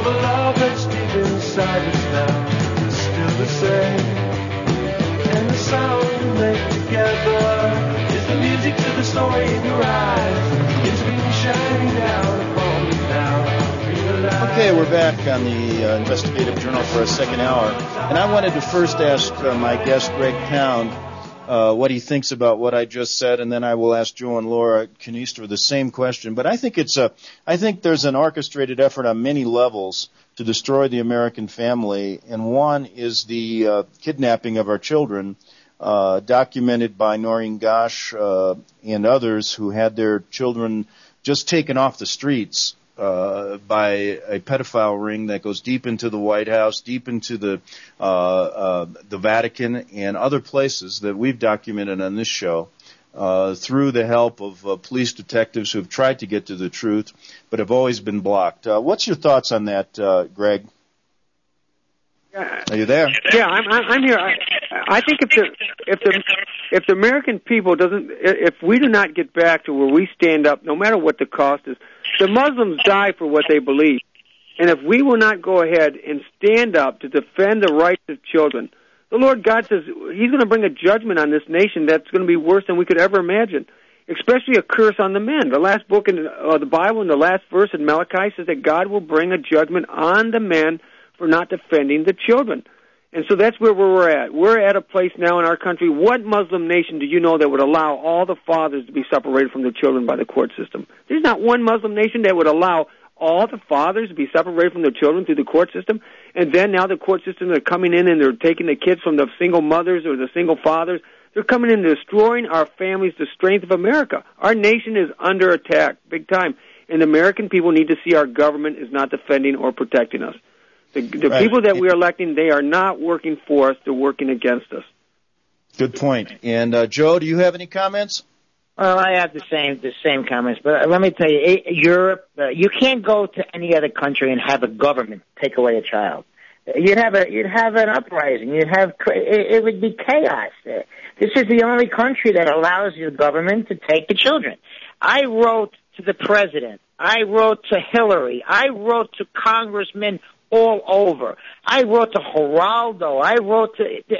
the love that's deep inside us now is still the same. And the sound we make together is the music to the story in your eyes. It's been shining down upon me now. Realize. Okay, we're back on the Investigative Journal for a second hour. And I wanted to first ask my guest, Greg Pound, what he thinks about what I just said, and then I will ask Joe and Laura Knister the same question. But I think there's an orchestrated effort on many levels to destroy the American family, and one is the kidnapping of our children, documented by Noreen Gosh and others who had their children just taken off the streets by a pedophile ring that goes deep into the White House, deep into the Vatican, and other places that we've documented on this show, through the help of police detectives who have tried to get to the truth, but have always been blocked. What's your thoughts on that, Greg? Are you there? Yeah, I'm here. I think if the American people if we do not get back to where we stand up, no matter what the cost is, the Muslims die for what they believe. And if we will not go ahead and stand up to defend the rights of children, the Lord God says He's going to bring a judgment on this nation that's going to be worse than we could ever imagine, especially a curse on the men. The last book in the Bible, in the last verse in Malachi, says that God will bring a judgment on the men for not defending the children. And so that's where we're at. We're at a place now in our country. What Muslim nation do you know that would allow all the fathers to be separated from their children by the court system? There's not one Muslim nation that would allow all the fathers to be separated from their children through the court system. And then now the court systems are coming in and they're taking the kids from the single mothers or the single fathers. They're coming in and destroying our families, the strength of America. Our nation is under attack big time. And the American people need to see our government is not defending or protecting us. The right. People that we are electing, they are not working for us. They're working against us. Good point. And Joe, do you have any comments? Well, I have the same comments, but let me tell you, Europe, you can't go to any other country and have a government take away a child. You'd have an uprising. It would be chaos. This is the only country that allows the government to take the children. I wrote to the president. I wrote to Hillary. I wrote to congressmen all over. I wrote to Geraldo. I wrote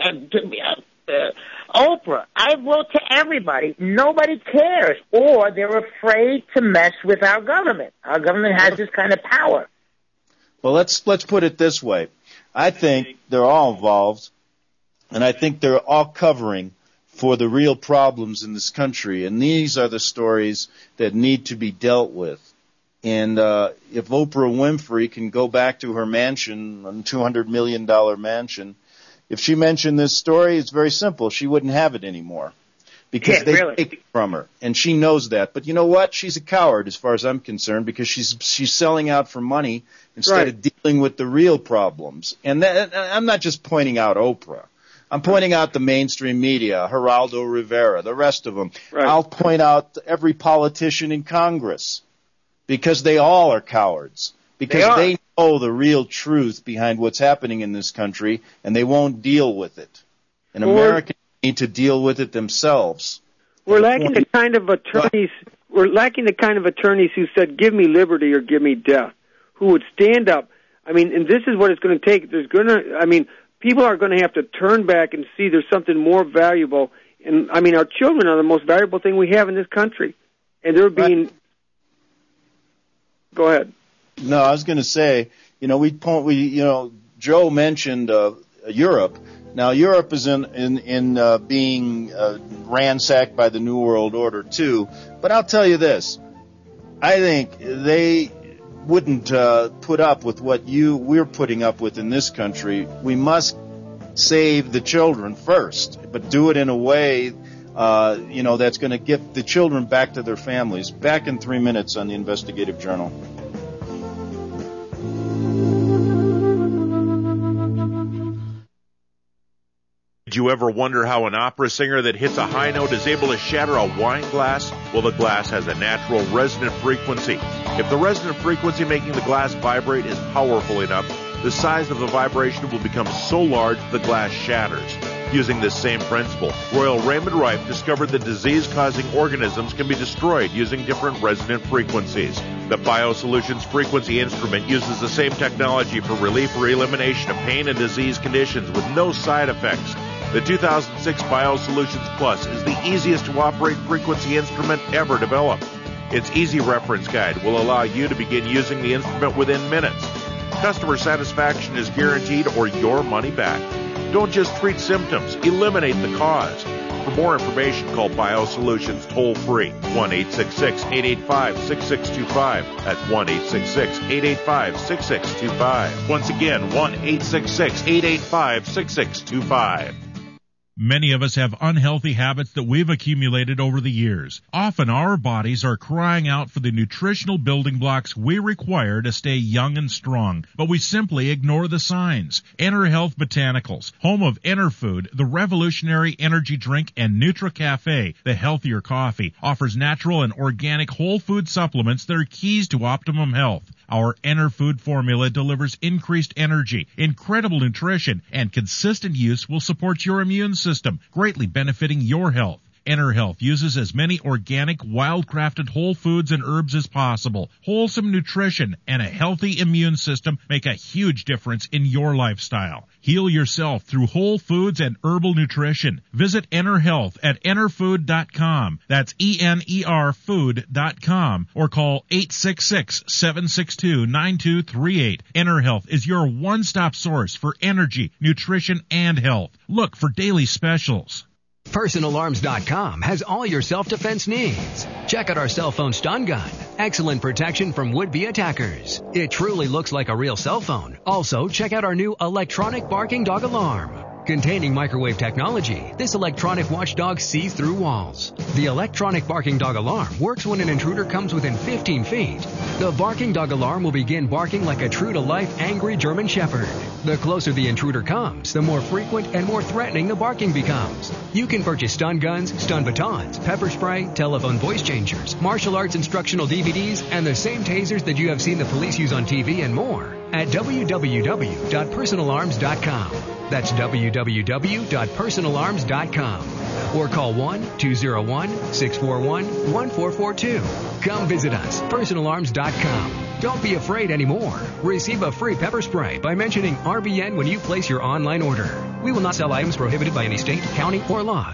to Oprah. I wrote to everybody. Nobody cares, or they're afraid to mess with our government. Our government has this kind of power. Well, let's put it this way. I think they're all involved, and I think they're all covering for the real problems in this country, and these are the stories that need to be dealt with. And if Oprah Winfrey can go back to her mansion, a $200 million mansion, if she mentioned this story, it's very simple. She wouldn't have it anymore because they take it from her, and she knows that. But you know what? She's a coward as far as I'm concerned because she's selling out for money instead of dealing with the real problems. And I'm not just pointing out Oprah. I'm pointing out the mainstream media, Geraldo Rivera, the rest of them. Right. I'll point out every politician in Congress because they all are cowards. Because they know the real truth behind what's happening in this country, and they won't deal with it. And Americans need to deal with it themselves. We're lacking the kind of attorneys. We're lacking the kind of attorneys who said, "Give me liberty or give me death," who would stand up. I mean, and this is what it's going to take. People are going to have to turn back and see there's something more valuable. And I mean, our children are the most valuable thing we have in this country, and they're being. Go ahead. No, I was going to say, Joe mentioned Europe. Now, Europe is in being ransacked by the New World Order too. But I'll tell you this: I think they wouldn't put up with what we're putting up with in this country. We must save the children first, but do it in a way, that's going to get the children back to their families. Back in 3 minutes on the Investigative Journal. Did you ever wonder how an opera singer that hits a high note is able to shatter a wine glass? Well, the glass has a natural resonant frequency. If the resonant frequency making the glass vibrate is powerful enough, the size of the vibration will become so large the glass shatters. Using this same principle, Royal Raymond Rife discovered that disease-causing organisms can be destroyed using different resonant frequencies. The BioSolutions frequency instrument uses the same technology for relief or elimination of pain and disease conditions with no side effects. The 2006 BioSolutions Plus is the easiest to operate frequency instrument ever developed. Its easy reference guide will allow you to begin using the instrument within minutes. Customer satisfaction is guaranteed or your money back. Don't just treat symptoms, eliminate the cause. For more information, call BioSolutions toll-free, 1-866-885-6625. That's 1-866-885-6625. Once again, 1-866-885-6625. Many of us have unhealthy habits that we've accumulated over the years. Often our bodies are crying out for the nutritional building blocks we require to stay young and strong, but we simply ignore the signs. Enter Health Botanicals, home of Enter Food, the revolutionary energy drink, and NutriCafe, the healthier coffee, offers natural and organic whole food supplements that are keys to optimum health. Our Enter Food formula delivers increased energy, incredible nutrition, and consistent use will support your immune system, greatly benefiting your health. Enter Health uses as many organic, wild-crafted whole foods and herbs as possible. Wholesome nutrition and a healthy immune system make a huge difference in your lifestyle. Heal yourself through whole foods and herbal nutrition. Visit Enter Health at enterfood.com. That's ENER food.com, or call 866-762-9238. Enter Health is your one-stop source for energy, nutrition, and health. Look for daily specials. PersonalArms.com has all your self-defense needs. Check out our cell phone stun gun. Excellent protection from would-be attackers. It truly looks like a real cell phone. Also, check out our new electronic barking dog alarm. Containing microwave technology, this electronic watchdog sees through walls. The electronic barking dog alarm works when an intruder comes within 15 feet. The barking dog alarm will begin barking like a true-to-life angry German shepherd. The closer the intruder comes, the more frequent and more threatening the barking becomes. You can purchase stun guns, stun batons, pepper spray, telephone voice changers, martial arts instructional DVDs, and the same tasers that you have seen the police use on TV and more at www.personalarms.com. That's www.personalarms.com. Or call 1-201-641-1442. Come visit us, personalarms.com. Don't be afraid anymore. Receive a free pepper spray by mentioning RBN when you place your online order. We will not sell items prohibited by any state, county, or law.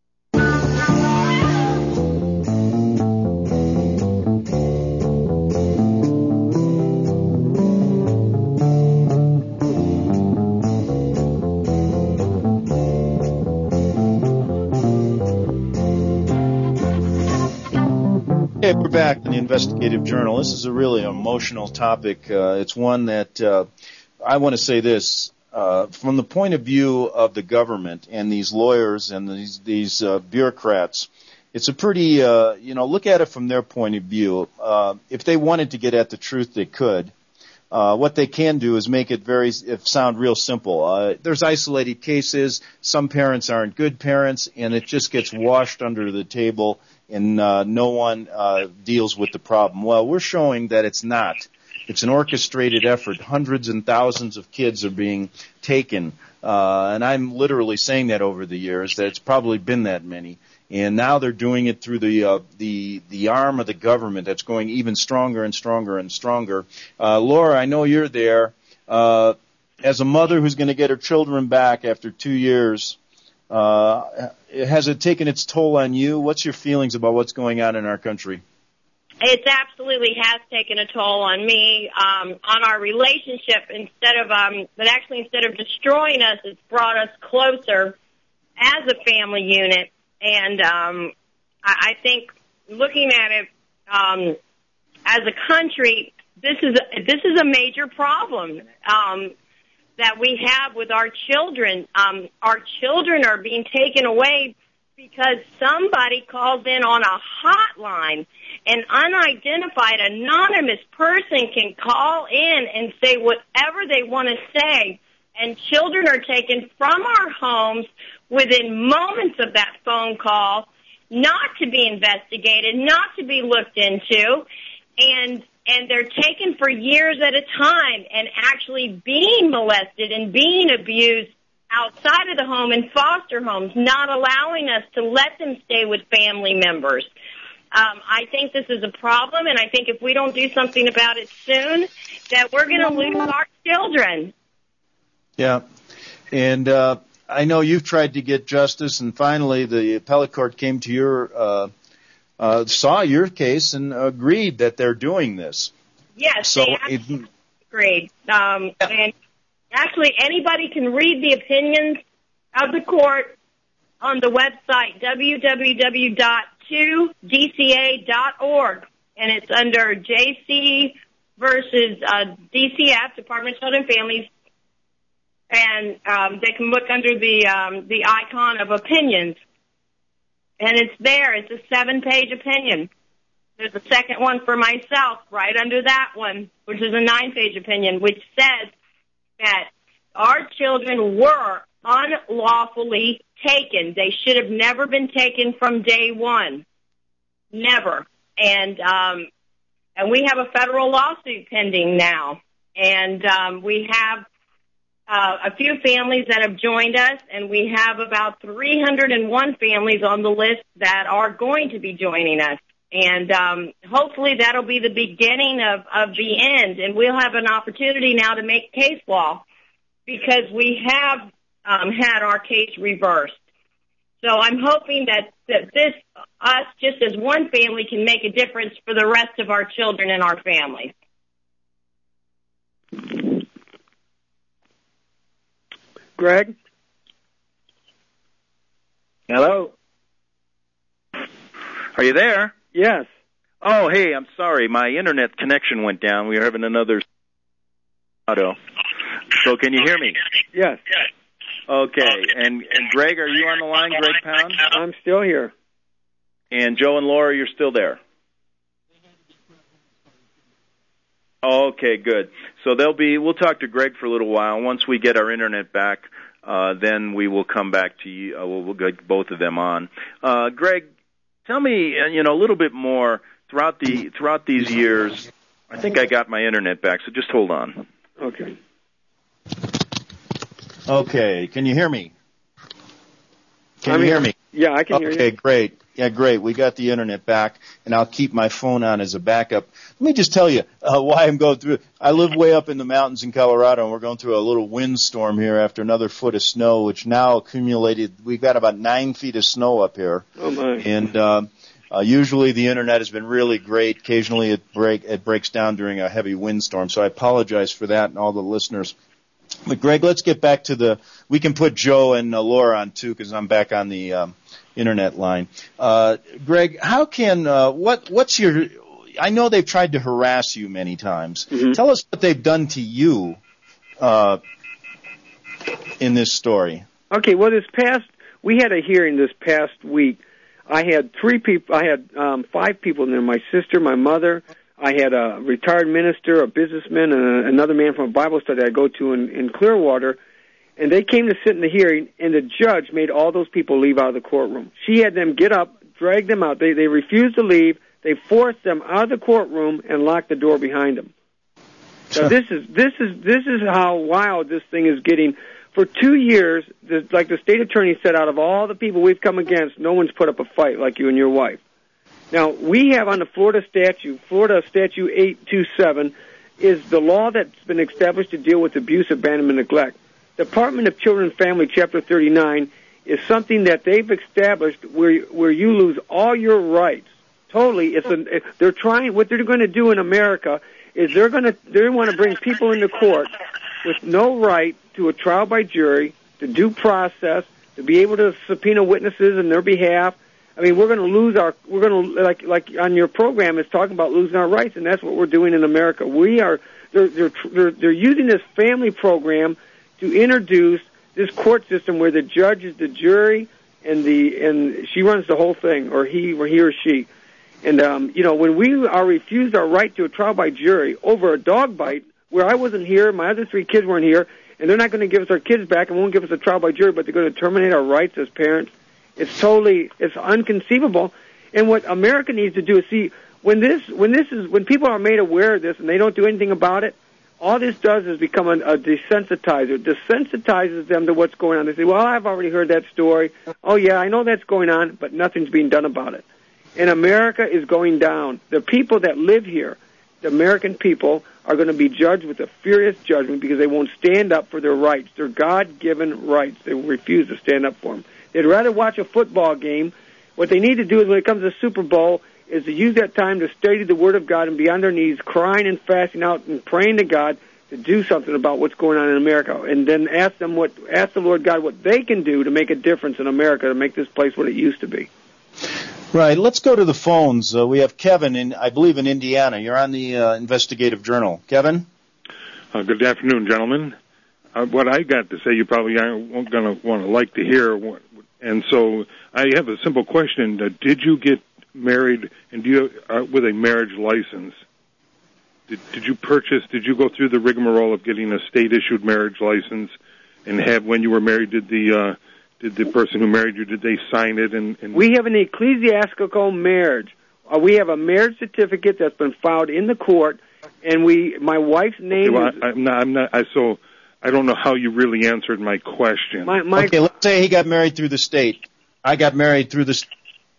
Okay, we're back in the Investigative Journal. This is a really emotional topic. It's one that I want to say this. From the point of view of the government and these lawyers and these bureaucrats, it's a pretty, look at it from their point of view. If they wanted to get at the truth, they could. What they can do is make it sound real simple. There's isolated cases. Some parents aren't good parents, and it just gets washed under the table, and no one deals with the problem. Well, we're showing that it's not. It's an orchestrated effort. Hundreds and thousands of kids are being taken, and I'm literally saying that over the years, that it's probably been that many. And now they're doing it through the arm of the government that's going even stronger and stronger and stronger. Laura, I know you're there. As a mother who's going to get her children back after 2 years, has it taken its toll on you? What's your feelings about what's going on in our country? It absolutely has taken a toll on me, on our relationship. Instead of destroying us, it's brought us closer as a family unit. And I think looking at it as a country, this is a major problem that we have with our children. Our children are being taken away because somebody calls in on a hotline. An unidentified, anonymous person can call in and say whatever they want to say, and children are taken from our homes within moments of that phone call, not to be investigated, not to be looked into, and they're taken for years at a time and actually being molested and being abused outside of the home in foster homes, not allowing us to let them stay with family members. I think this is a problem, and I think if we don't do something about it soon, that we're going to lose our children. Yeah, and I know you've tried to get justice, and finally the appellate court came to your, saw your case and agreed that they're doing this. Yes, so they agreed. And actually, anybody can read the opinions of the court on the website www.2dca.org, and it's under JC versus DCF, Department of Children and Families, and they can look under the icon of opinions, and it's there. It's a 7-page opinion. There's a second one for myself right under that one, which is a 9-page opinion, which says that our children were unlawfully taken. They should have never been taken from day one. Never. And we have a federal lawsuit pending now. And we have a few families that have joined us, and we have about 301 families on the list that are going to be joining us. And hopefully that'll be the beginning of the end, and we'll have an opportunity now to make case law, because we have had our case reversed. So I'm hoping that this, us just as one family, can make a difference for the rest of our children and our families. Greg? Hello? Are you there? Yes. Oh, hey, I'm sorry. My internet connection went down. We were having another auto. So can you hear me? Yes. Okay. And Greg, are you on the line, Greg Pound? I'm still here. And Joe and Laura, you're still there? Okay, good. So we'll talk to Greg for a little while. Once we get our internet back, then we will come back to you. We'll get both of them on. Greg, tell me, a little bit more throughout these years. I think I got my internet back, so just hold on. Okay. Okay, can you hear me? Can you hear me? Yeah, I can hear you. Okay, great. Yeah, great. We got the internet back, and I'll keep my phone on as a backup. Let me just tell you why I'm going through it. I live way up in the mountains in Colorado, and we're going through a little windstorm here after another foot of snow, which now accumulated. We've got about 9 feet of snow up here. Oh, my. And usually the internet has been really great. Occasionally it breaks down during a heavy windstorm, so I apologize for that and all the listeners. But, Greg, let's get back to we can put Joe and Laura on, too, because I'm back on the internet line. Greg, how can, what's your, I know they've tried to harass you many times. Mm-hmm. Tell us what they've done to you in this story. Okay, well, we had a hearing this past week. I had 5 people in there, my sister, my mother. I had a retired minister, a businessman, and another man from a Bible study I go to in Clearwater, and they came to sit in the hearing, and the judge made all those people leave out of the courtroom. She had them get up, drag them out. They refused to leave. They forced them out of the courtroom and locked the door behind them. So this is how wild this thing is getting. For 2 years, like the state attorney said, out of all the people we've come against, no one's put up a fight like you and your wife. Now, we have on the Florida Statute 827, is the law that's been established to deal with abuse, abandonment, neglect. Department of Children and Family, Chapter 39, is something that they've established where you lose all your rights. Totally, they're trying. What they're going to do in America is they want to bring people into court with no right to a trial by jury, to due process, to be able to subpoena witnesses in their behalf. I mean, we're going to lose like on your program, it's talking about losing our rights, and that's what we're doing in America. They're using this family program to introduce this court system where the judge is the jury and she runs the whole thing, or he or she. And when we are refused our right to a trial by jury over a dog bite, where I wasn't here, my other 3 kids weren't here, and they're not going to give us our kids back and won't give us a trial by jury, but they're going to terminate our rights as parents. It's unconceivable. And what America needs to do is see when people are made aware of this and they don't do anything about it, all this does is become a desensitizer. It desensitizes them to what's going on. They say, well, I've already heard that story. Oh, yeah, I know that's going on, but nothing's being done about it. And America is going down. The people that live here, the American people, are going to be judged with a furious judgment because they won't stand up for their rights, their God-given rights. They will refuse to stand up for them. They'd rather watch a football game. What they need to do is when it comes to the Super Bowl is to use that time to study the Word of God and be on their knees, crying and fasting out and praying to God to do something about what's going on in America, and then ask the Lord God what they can do to make a difference in America to make this place what it used to be. Right. Let's go to the phones. We have Kevin, I believe, in Indiana. You're on the Investigative Journal. Kevin? Good afternoon, gentlemen. What I got to say you probably aren't going to want to like to hear, and so I have a simple question. Did you get married and with a marriage license? Did you go through the rigmarole of getting a state-issued marriage license, and when you were married, did the person who married you, did they sign it? And we have an ecclesiastical marriage. We have a marriage certificate that's been filed in the court, and my wife's name is... I don't know how you really answered my question. Okay, let's say he got married through the state. I got married through the...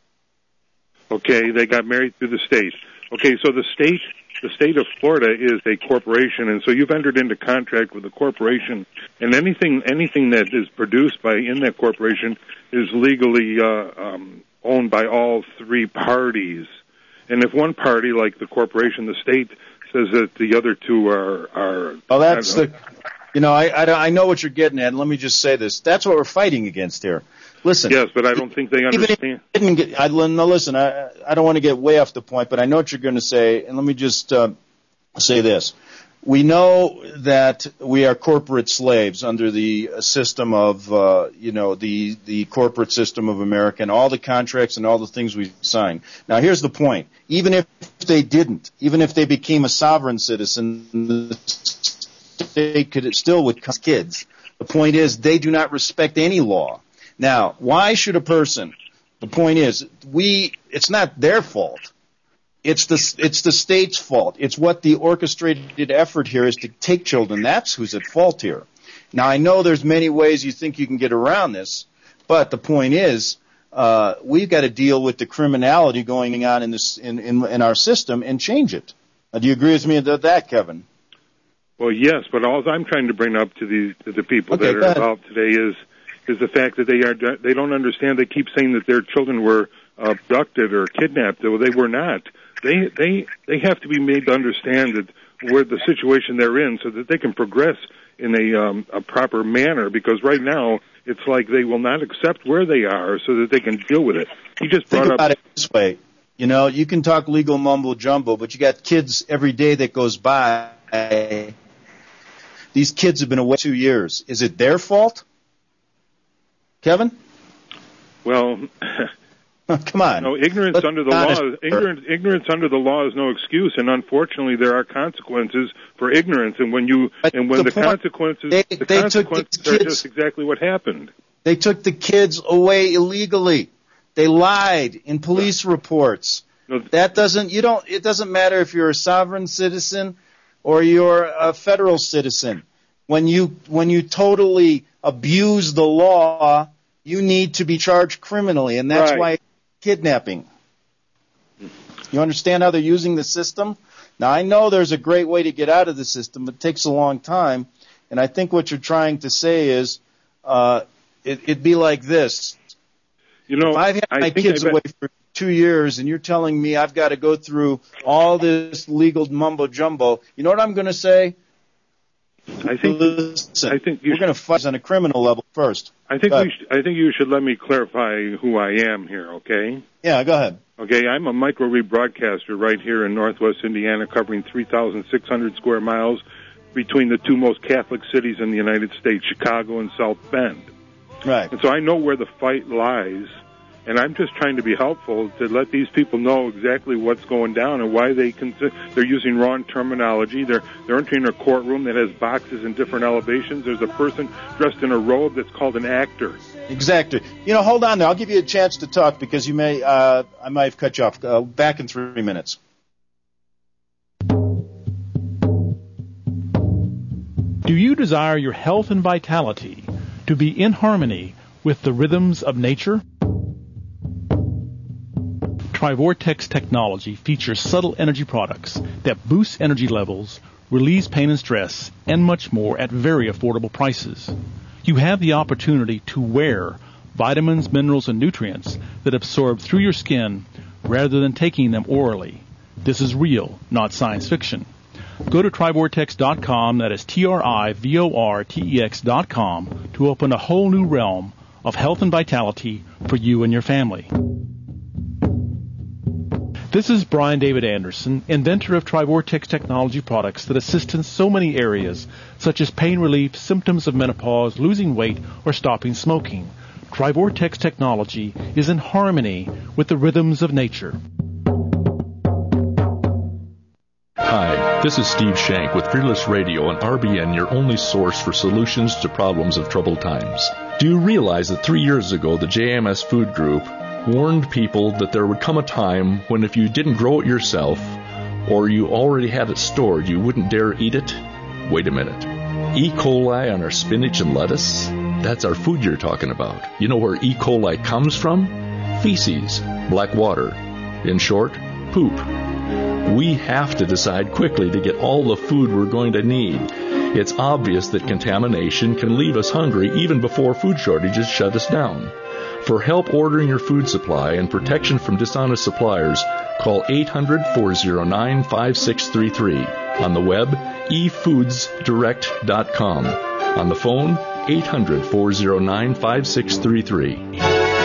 Okay, they got married through the state. Okay, so the state of Florida is a corporation, and so you've entered into contract with the corporation, and anything that is produced in that corporation is legally owned by all three parties. And if one party, like the corporation, the state, says that the other two are well, that's I know what you're getting at, and let me just say this. That's what we're fighting against here. Listen. Yes, but I don't think they understand. Listen, I don't want to get way off the point, but I know what you're going to say, and let me just say this. We know that we are corporate slaves under the system of, the corporate system of America and all the contracts and all the things we sign. Now, here's the point. Even if they became a sovereign citizen, the state still would come kids. The point is they do not respect any law. Now, why should a person? The point is, it's not their fault. It's the state's fault. It's what the orchestrated effort here is to take children. That's who's at fault here. Now, I know there's many ways you think you can get around this, but the point is, we've got to deal with the criminality going on in our system and change it. Do you agree with me about that, Kevin? Well, yes, but all I'm trying to bring up to the people that are involved today is the fact that they don't understand. They keep saying that their children were abducted or kidnapped. Well, they were not. They have to be made to understand that where the situation they're in, so that they can progress in a proper manner. Because right now it's like they will not accept where they are, so that they can deal with it. He just brought Think about it this way. You can talk legal mumbo jumbo, but you got kids every day that goes by. These kids have been away 2 years. Is it their fault? Kevin? Well, come on. No, ignorance under the law is no excuse, and unfortunately, there are consequences for ignorance. And the consequences are just exactly what happened. They took the kids away illegally. They lied in police reports. No, it doesn't matter if you're a sovereign citizen or you're a federal citizen. When you totally abuse the law, you need to be charged criminally, and that's why kidnapping. You understand how they're using the system? Now, I know there's a great way to get out of the system, but it takes a long time, and I think what you're trying to say is it'd be like this. If I've had my kids away for 2 years, and you're telling me I've got to go through all this legal mumbo-jumbo, you know what I'm going to say? I think we're going to fight on a criminal level first. I think you should let me clarify who I am here, okay? Yeah, go ahead. Okay, I'm a microwave broadcaster right here in Northwest Indiana, covering 3,600 square miles between the two most Catholic cities in the United States, Chicago and South Bend. Right. And so I know where the fight lies, and I'm just trying to be helpful to let these people know exactly what's going down and why they're using wrong terminology. They're entering a courtroom that has boxes in different elevations. There's a person dressed in a robe that's called an actor. Exactly. Hold on there. I'll give you a chance to talk because I might have cut you off. Back in 3 minutes. you desire your health and vitality to be in harmony with the rhythms of nature? Trivortex technology features subtle energy products that boost energy levels, relieves pain and stress, and much more at very affordable prices. You have the opportunity to wear vitamins, minerals, and nutrients that absorb through your skin rather than taking them orally. This is real, not science fiction. Go to Trivortex.com, that is TRIVORTEX.com, to open a whole new realm of health and vitality for you and your family. This is Brian David Anderson, inventor of Trivortex technology products that assist in so many areas, such as pain relief, symptoms of menopause, losing weight, or stopping smoking. Trivortex technology is in harmony with the rhythms of nature. Hi, this is Steve Shank with Fearless Radio and RBN, your only source for solutions to problems of troubled times. Do you realize that 3 years ago the JMS Food Group warned people that there would come a time when if you didn't grow it yourself or you already had it stored, you wouldn't dare eat it? Wait a minute. E. coli on our spinach and lettuce? That's our food you're talking about. You know where E. coli comes from? Feces, black water. In short, poop. We have to decide quickly to get all the food we're going to need. It's obvious that contamination can leave us hungry even before food shortages shut us down. For help ordering your food supply and protection from dishonest suppliers, call 800-409-5633. On the web, efoodsdirect.com. On the phone, 800-409-5633.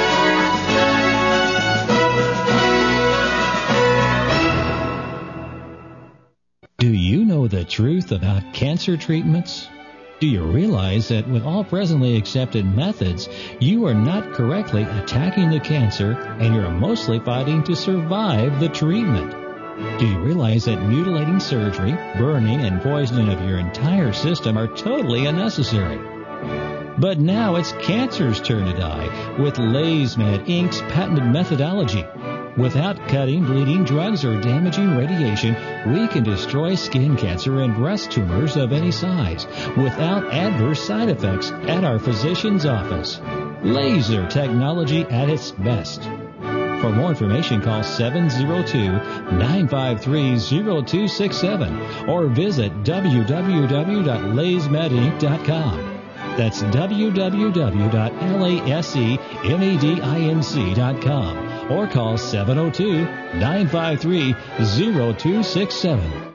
Do you know the truth about cancer treatments? Do you realize that with all presently accepted methods, you are not correctly attacking the cancer and you're mostly fighting to survive the treatment? Do you realize that mutilating surgery, burning, and poisoning of your entire system are totally unnecessary? But now it's cancer's turn to die with LaysMed Inc.'s patented methodology. Without cutting, bleeding, drugs, or damaging radiation, we can destroy skin cancer and breast tumors of any size without adverse side effects at our physician's office. Laser technology at its best. For more information, call 702-953-0267 or visit www.laysmedinc.com. That's www.lasemedinc.com or call 702-953-0267.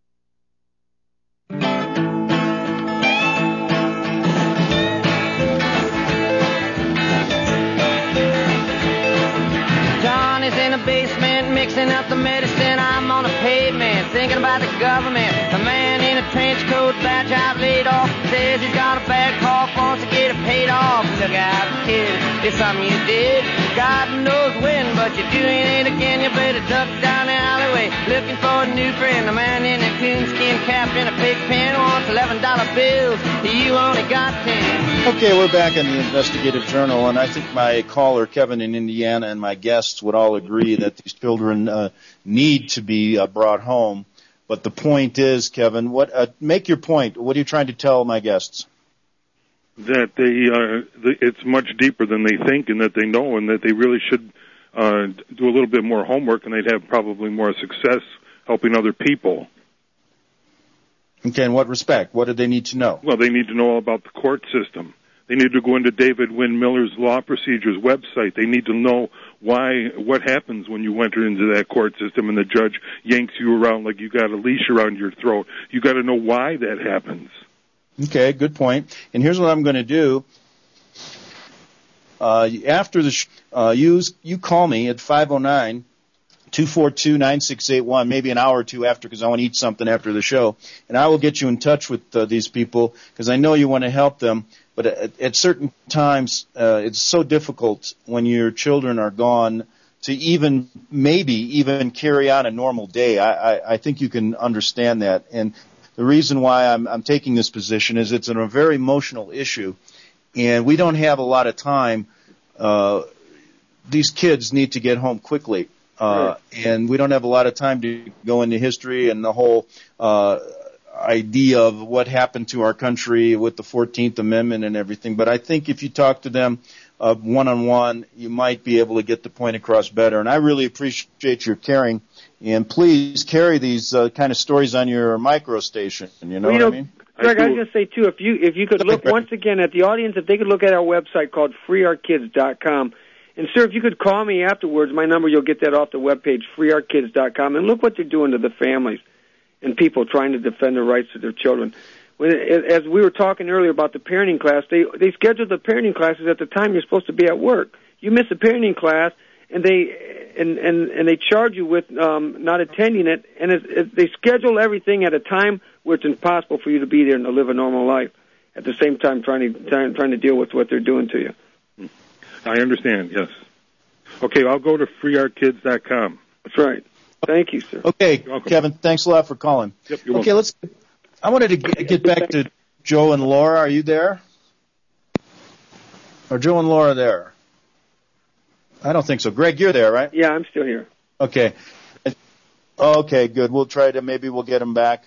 Johnny's in the basement mixing up the medicine. I'm on the pavement thinking about the government. A man in a trench coat, bad job laid off, says he's got a bad cough, wants to get it paid off. Look out, kid, it's something you did. God knows when, but you're doing it again. You better duck down the alleyway looking for a new friend. A man in a coonskin cap and a pig pen wants $11 bills. You only got 10. Okay, we're back in the Investigative Journal, and I think my caller, Kevin in Indiana, and my guests would all agree that these children need to be brought home. But the point is, Kevin, make your point. What are you trying to tell my guests? That it's much deeper than they think, and that they know, and that they really should do a little bit more homework, and they'd have probably more success helping other people. Okay, in what respect? What do they need to know? Well, they need to know all about the court system. They need to go into David Wynn Miller's Law Procedures website. They need to know what happens when you enter into that court system and the judge yanks you around like you got a leash around your throat. You got to know why that happens. Okay, good point. And here's what I'm going to do. After the you call me at 509-242-9681, maybe an hour or two after, because I want to eat something after the show, and I will get you in touch with these people because I know you want to help them. But at certain times, it's so difficult when your children are gone to even carry on a normal day. I think you can understand that. And the reason why I'm taking this position is it's a very emotional issue, and we don't have a lot of time. These kids need to get home quickly, and we don't have a lot of time to go into history and the whole idea of what happened to our country with the 14th Amendment and everything. But I think if you talk to them one-on-one, you might be able to get the point across better. And I really appreciate your caring. And please carry these kind of stories on your micro station. You know what I mean? Greg, I was going to say, too, if you could look once again at the audience, if they could look at our website called freeourkids.com. And, sir, if you could call me afterwards, my number, you'll get that off the webpage, freeourkids.com. And look what they're doing to the families and people trying to defend the rights of their children. As we were talking earlier about the parenting class, they scheduled the parenting classes at the time you're supposed to be at work. You miss a parenting class, and they charge you with not attending it, and they schedule everything at a time where it's impossible for you to be there and to live a normal life. At the same time, trying to deal with what they're doing to you. I understand. Yes. Okay, I'll go to freeourkids.com. That's right. Thank you, sir. Okay, Kevin, thanks a lot for calling. Yep, you're okay, welcome. I wanted to get back to Joe and Laura. Are you there? Are Joe and Laura there? I don't think so. Greg, you're there, right? Yeah, I'm still here. Okay. Okay, good. We'll try to, maybe we'll get them back.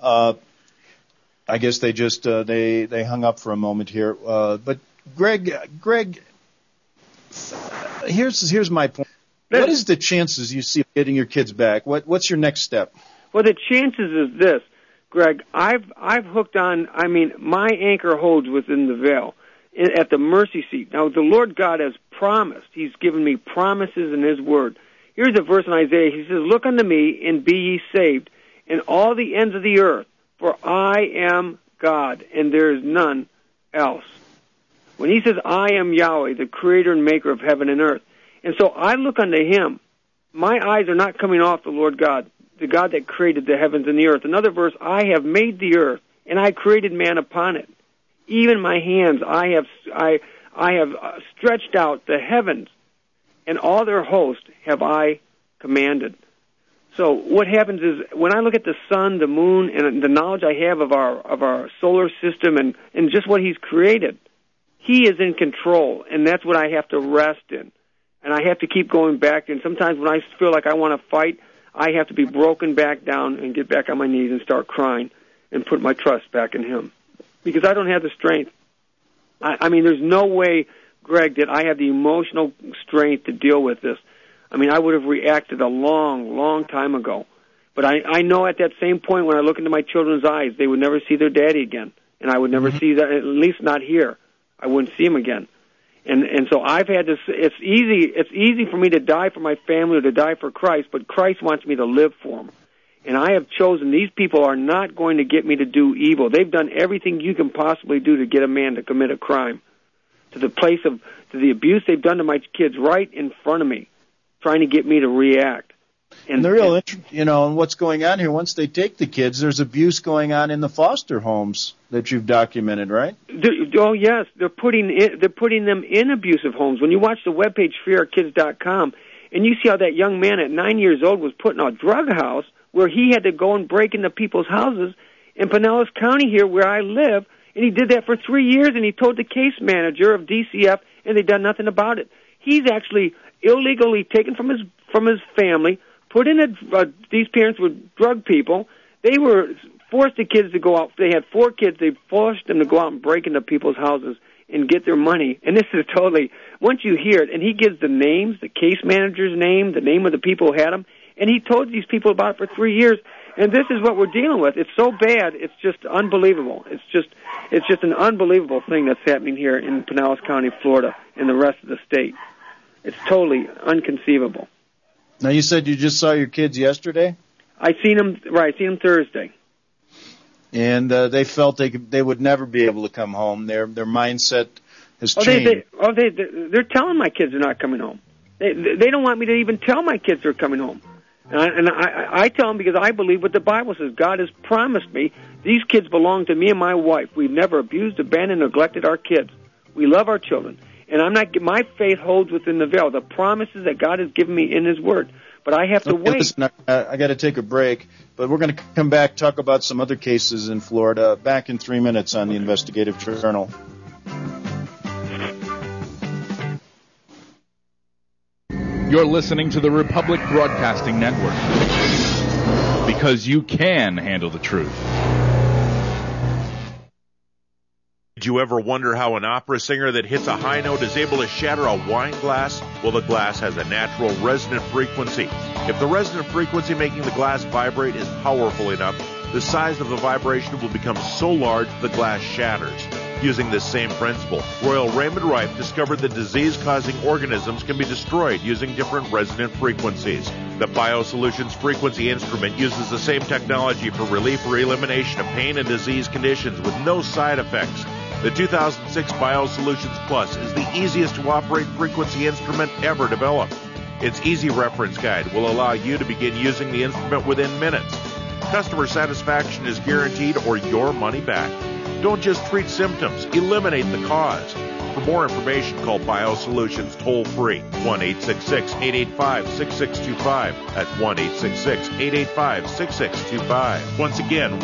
I guess they just, they hung up for a moment here. But Greg, here's my point. What is the chances you see of getting your kids back? What's your next step? Well, the chances is this, Greg. I've hooked on. I mean, my anchor holds within the veil at the mercy seat. Now, the Lord God has promised. He's given me promises in His Word. Here's a verse in Isaiah. He says, "Look unto me and be ye saved, and all the ends of the earth, for I am God, and there is none else." When He says, "I am Yahweh, the creator and maker of heaven and earth," and so I look unto Him. My eyes are not coming off the Lord God, the God that created the heavens and the earth. Another verse, "I have made the earth, and I created man upon it. Even my hands, I have stretched out the heavens, and all their host have I commanded." So what happens is, when I look at the sun, the moon, and the knowledge I have of our solar system and just what He's created, He is in control, and that's what I have to rest in. And I have to keep going back. And sometimes when I feel like I want to fight, I have to be broken back down and get back on my knees and start crying and put my trust back in Him. Because I don't have the strength. I mean, there's no way, Greg, that I have the emotional strength to deal with this. I mean, I would have reacted a long, long time ago. But I know at that same point, when I look into my children's eyes, they would never see their daddy again. And I would never see that, at least not here. I wouldn't see him again. And so I've had this. It's easy for me to die for my family or to die for Christ, but Christ wants me to live for Him. And I have chosen, these people are not going to get me to do evil. They've done everything you can possibly do to get a man to commit a crime. To the abuse they've done to my kids right in front of me, trying to get me to react. And the real interest, and what's going on here, once they take the kids, there's abuse going on in the foster homes that you've documented, right? Oh, yes. They're putting them in abusive homes. When you watch the webpage, freeourkids.com, and you see how that young man at 9 years old was put in a drug house where he had to go and break into people's houses in Pinellas County here where I live, and he did that for 3 years, and he told the case manager of DCF, and they've done nothing about it. He's actually illegally taken from his family, put in these parents were drug people. They were forced the kids to go out. They had 4 kids. They forced them to go out and break into people's houses and get their money. And this is totally, once you hear it, and he gives the names, the case manager's name, the name of the people who had them, and he told these people about it for 3 years. And this is what we're dealing with. It's so bad, it's just unbelievable. It's just an unbelievable thing that's happening here in Pinellas County, Florida, and the rest of the state. It's totally inconceivable. Now, you said you just saw your kids yesterday? I seen them Thursday. And they felt they would never be able to come home. Their mindset has changed. They're telling my kids they're not coming home. They don't want me to even tell my kids they're coming home. And I tell them because I believe what the Bible says. God has promised me these kids belong to me and my wife. We've never abused, abandoned, neglected our kids. We love our children. And my faith holds within the veil, the promises that God has given me in His Word. But I have to wait. Listen, I got to take a break, but we're going to come back, talk about some other cases in Florida. Back in 3 minutes on the Investigative Journal. You're listening to the Republic Broadcasting Network, because you can handle the truth. Did you ever wonder how an opera singer that hits a high note is able to shatter a wine glass? Well, the glass has a natural resonant frequency. If the resonant frequency making the glass vibrate is powerful enough, the size of the vibration will become so large the glass shatters. Using this same principle, Royal Raymond Rife discovered that disease-causing organisms can be destroyed using different resonant frequencies. The BioSolutions frequency instrument uses the same technology for relief or elimination of pain and disease conditions with no side effects. The 2006 BioSolutions Plus is the easiest to operate frequency instrument ever developed. Its easy reference guide will allow you to begin using the instrument within minutes. Customer satisfaction is guaranteed or your money back. Don't just treat symptoms, eliminate the cause. For more information, call BioSolutions toll-free, 1-866-885-6625. That's 1-866-885-6625. Once again,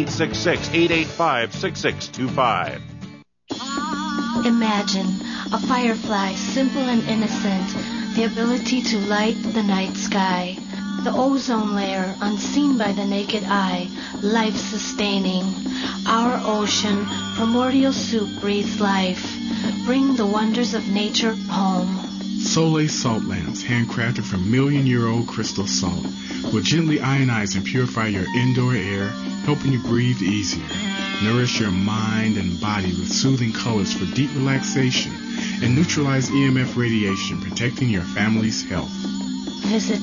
1-866-885-6625. Imagine a firefly, simple and innocent, the ability to light the night sky. The ozone layer, unseen by the naked eye, life-sustaining. Our ocean, primordial soup, breathes life. Bring the wonders of nature home. Soleil salt lamps, handcrafted from million-year-old crystal salt, will gently ionize and purify your indoor air, helping you breathe easier. Nourish your mind and body with soothing colors for deep relaxation and neutralize EMF radiation, protecting your family's health. Visit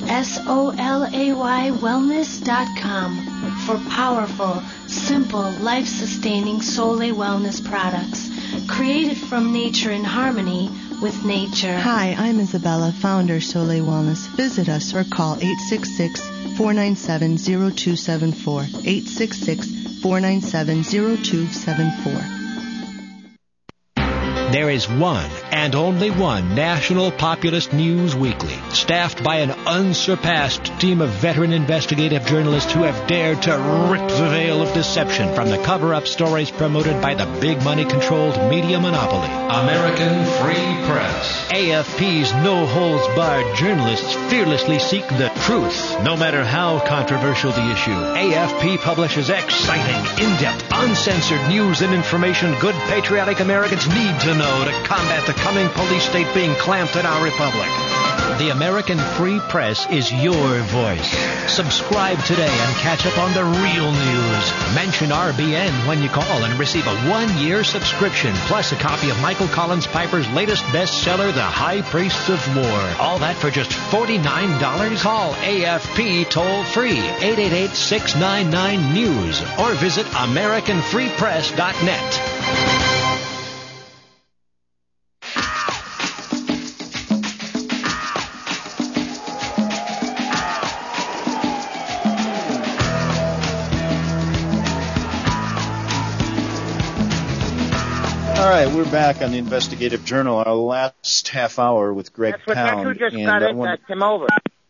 SOLAYWellness.com for powerful, simple, life-sustaining Soleil Wellness products created from nature in harmony with nature. Hi, I'm Isabella, founder Soleil Wellness. Visit us or call 866-497-0274. 866-497-0274. There is one and only one National Populist News Weekly, staffed by an unsurpassed team of veteran investigative journalists who have dared to rip the veil of deception from the cover-up stories promoted by the big money-controlled media monopoly. American Free Press. AFP's no-holds-barred journalists fearlessly seek the truth, no matter how controversial the issue. AFP publishes exciting, in-depth, uncensored news and information good patriotic Americans need to know to combat the coming police state being clamped in our republic. The American Free Press is your voice. Subscribe today and catch up on the real news. Mention RBN when you call and receive a 1-year subscription, plus a copy of Michael Collins Piper's latest bestseller, The High Priests of War. All that for just $49? Call AFP toll-free, 888-699-NEWS, or visit AmericanFreePress.net. All right, we're back on the Investigative Journal, our last half hour with Greg Pound. That's who just got it, Tim over.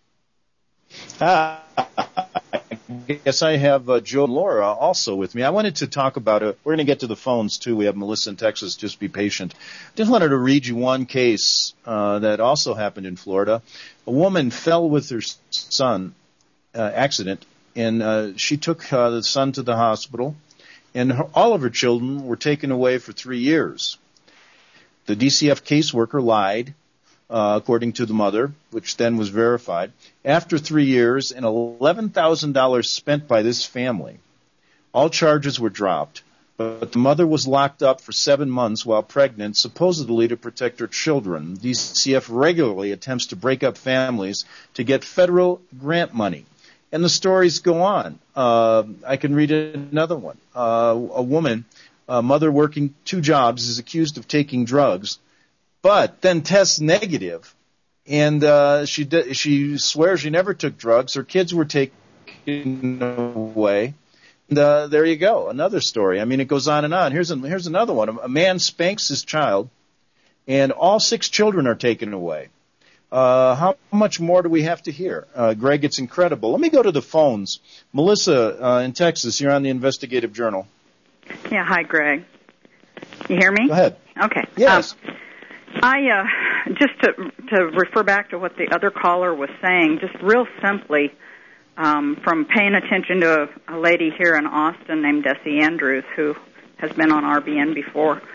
I guess I have Joe and Laura also with me. I wanted to talk about it. We're going to get to the phones, too. We have Melissa in Texas. Just be patient. Just wanted to read you one case that also happened in Florida. A woman fell with her son, accident, and she took the son to the hospital. And all of her children were taken away for 3 years. The DCF caseworker lied, according to the mother, which then was verified. After 3 years and $11,000 spent by this family, all charges were dropped. But the mother was locked up for 7 months while pregnant, supposedly to protect her children. DCF regularly attempts to break up families to get federal grant money. And the stories go on. I can read another one. A woman, a mother working 2 jobs, is accused of taking drugs, but then tests negative, and she swears she never took drugs. Her kids were taken away. And there you go, another story. I mean, it goes on and on. Here's another one. A man spanks his child, and all 6 children are taken away. How much more do we have to hear? Greg, it's incredible. Let me go to the phones. Melissa in Texas, you're on the Investigative Journal. Yeah, hi, Greg. You hear me? Go ahead. Okay. Yes. I just to refer back to what the other caller was saying, just real simply, from paying attention to a lady here in Austin named Desi Andrews, who has been on RBN before.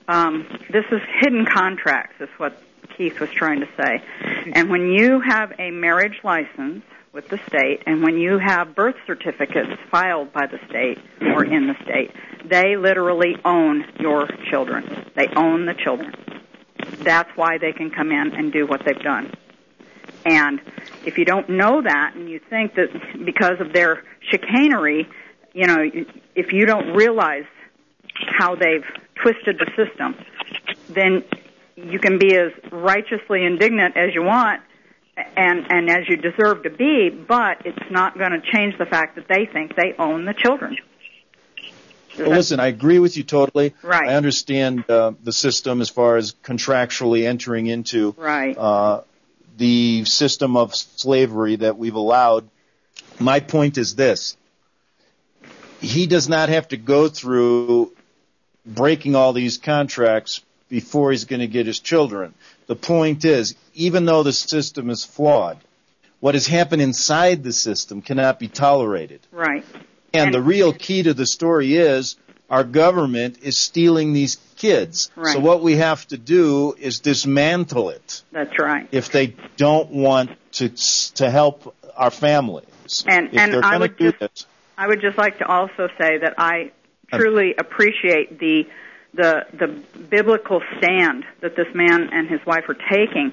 this is hidden contracts, is what Keith was trying to say. And when you have a marriage license with the state, and when you have birth certificates filed by the state or in the state, they literally own your children. They own the children. That's why they can come in and do what they've done. And if you don't know that, and you think that because of their chicanery, you know, if you don't realize how they've twisted the system, then you can be as righteously indignant as you want and as you deserve to be, but it's not going to change the fact that they think they own the children. Well, listen, I agree with you totally. Right. I understand the system as far as contractually entering into the system of slavery that we've allowed. My point is this. He does not have to go through breaking all these contracts before he's going to get his children. The point is, even though the system is flawed, what has happened inside the system cannot be tolerated. Right. And the real key to the story is our government is stealing these kids. Right. So what we have to do is dismantle it. That's right. If they don't want to help our families. And I would just like to also say that I truly appreciate the biblical stand that this man and his wife are taking.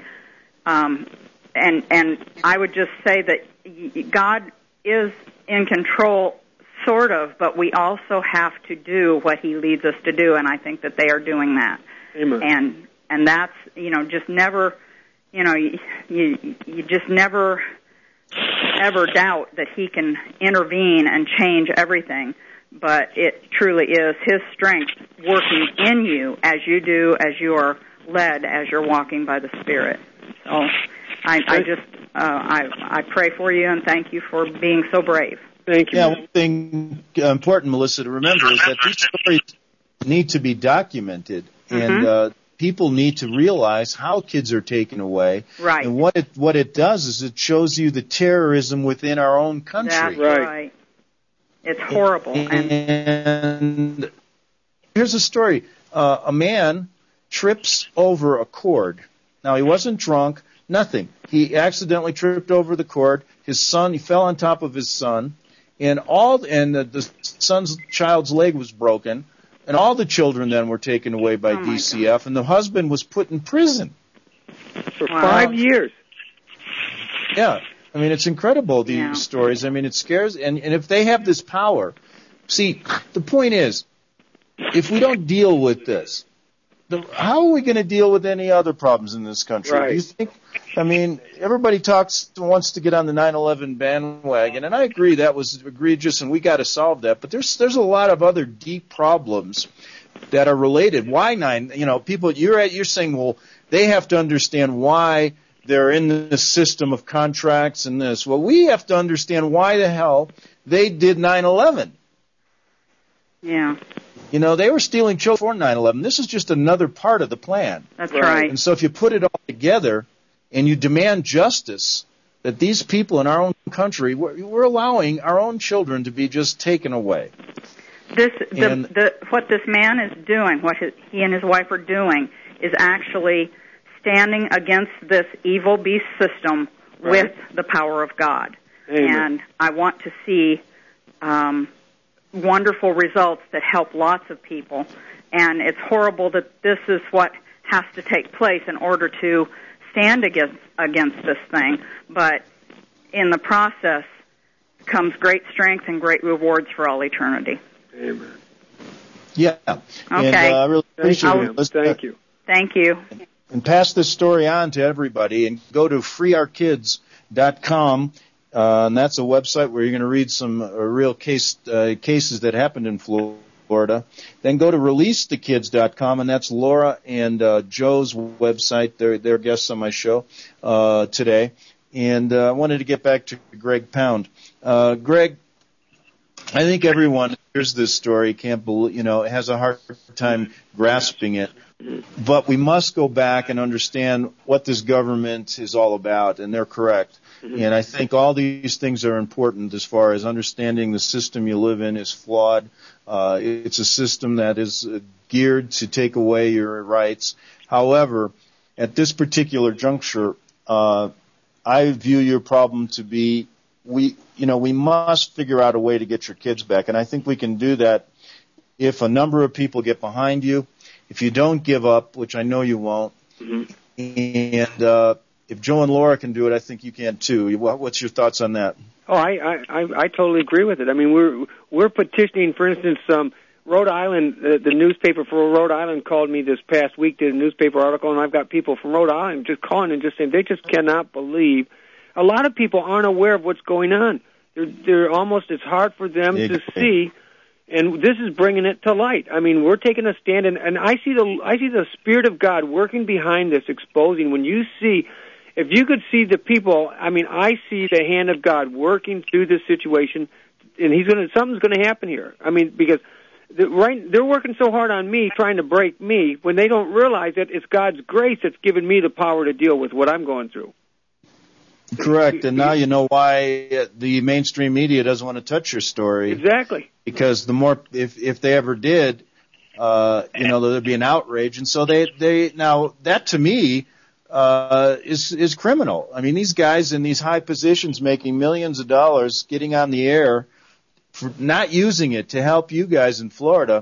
And I would just say that God is in control, sort of, but we also have to do what he leads us to do, and I think that they are doing that. Amen. And that's, you know, just never, you know, you just never ever doubt that he can intervene and change everything, but it truly is his strength working in you as you are led, as you're walking by the Spirit. So I pray for you and thank you for being so brave. Thank you. Yeah, one thing important, Melissa, to remember is that these stories need to be documented, and people need to realize how kids are taken away. Right. And what it does is it shows you the terrorism within our own country. That's right. It's horrible. And here's a story. A man trips over a cord. Now, he wasn't drunk, nothing. He accidentally tripped over the cord. His son, he fell on top of his son, and the child's leg was broken, and all the children then were taken away by DCF, and the husband was put in prison. For 5 years. Yeah. I mean, it's incredible, these stories. I mean, it scares, and if they have this power, see, the point is, if we don't deal with this, how are we going to deal with any other problems in this country? Right. Do you think, I mean, everybody wants to get on the 9/11 bandwagon, and I agree that was egregious and we got to solve that, but there's a lot of other deep problems that are related. Why people, you're saying, well, they have to understand why they're in this system of contracts and this. Well, we have to understand why the hell they did 9/11. Yeah. You know, they were stealing children for 9/11. This is just another part of the plan. That's right. And so if you put it all together and you demand justice, that these people in our own country, we're allowing our own children to be just taken away. What this man is doing, what he and his wife are doing, is actually standing against this evil beast system with the power of God. Amen. And I want to see wonderful results that help lots of people. And it's horrible that this is what has to take place in order to stand against this thing. But in the process comes great strength and great rewards for all eternity. Amen. Yeah. Okay. And I really appreciate it. Thank you. Thank you. And pass this story on to everybody, and go to freeourkids.com. And that's a website where you're going to read some real cases that happened in Florida. Then go to releasethekids.com, and that's Laura and Joe's website. They're guests on my show today. And I wanted to get back to Greg Pound. Greg, I think everyone hears this story, can't believe, has a hard time grasping it. But we must go back and understand what this government is all about, and they're correct. And I think all these things are important as far as understanding the system you live in is flawed. It's a system that is geared to take away your rights. However, at this particular juncture, I view your problem to be we must figure out a way to get your kids back, and I think we can do that if a number of people get behind you. If you don't give up, which I know you won't, and if Joe and Laura can do it, I think you can too. What's your thoughts on that? Oh, I totally agree with it. I mean, we're petitioning, for instance, Rhode Island, the newspaper for Rhode Island called me this past week, did a newspaper article, and I've got people from Rhode Island just calling and just saying they just cannot believe. A lot of people aren't aware of what's going on. They're almost, it's hard for them to see, and this is bringing it to light. I mean, we're taking a stand, and I see the Spirit of God working behind this, exposing. When you see, if you could see the people, I mean, I see the hand of God working through this situation, and something's going to happen here. I mean, because they're working so hard on me, trying to break me, when they don't realize that it's God's grace that's given me the power to deal with what I'm going through. Correct, and now you know why the mainstream media doesn't want to touch your story. Exactly. Because the more, if they ever did, there'd be an outrage, and so they now that to me is criminal. I mean, these guys in these high positions making millions of dollars, getting on the air, for not using it to help you guys in Florida,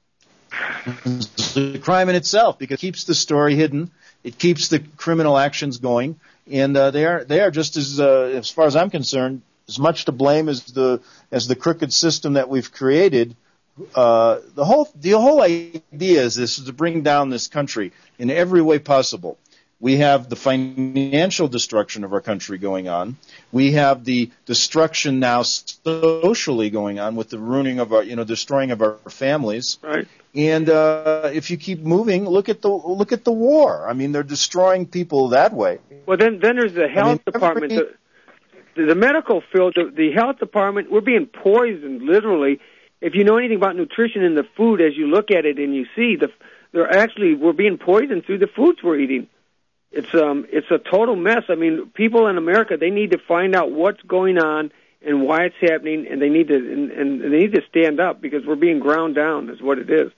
is a crime in itself because it keeps the story hidden, it keeps the criminal actions going. And they are just as far as I'm concerned, as much to blame as the crooked system that we've created. The whole idea is to bring down this country in every way possible. We have the financial destruction of our country going on. We have the destruction now socially going on with the ruining of our, destroying of our families. Right. And if you keep moving, look at the war. I mean, they're destroying people that way. Well, then there's the health department, the medical field, the health department. We're being poisoned, literally. If you know anything about nutrition in the food, as you look at it and you see, we're being poisoned through the foods we're eating. It's a total mess. I mean, people in America, they need to find out what's going on and why it's happening, and they need to stand up because we're being ground down. Is what it is.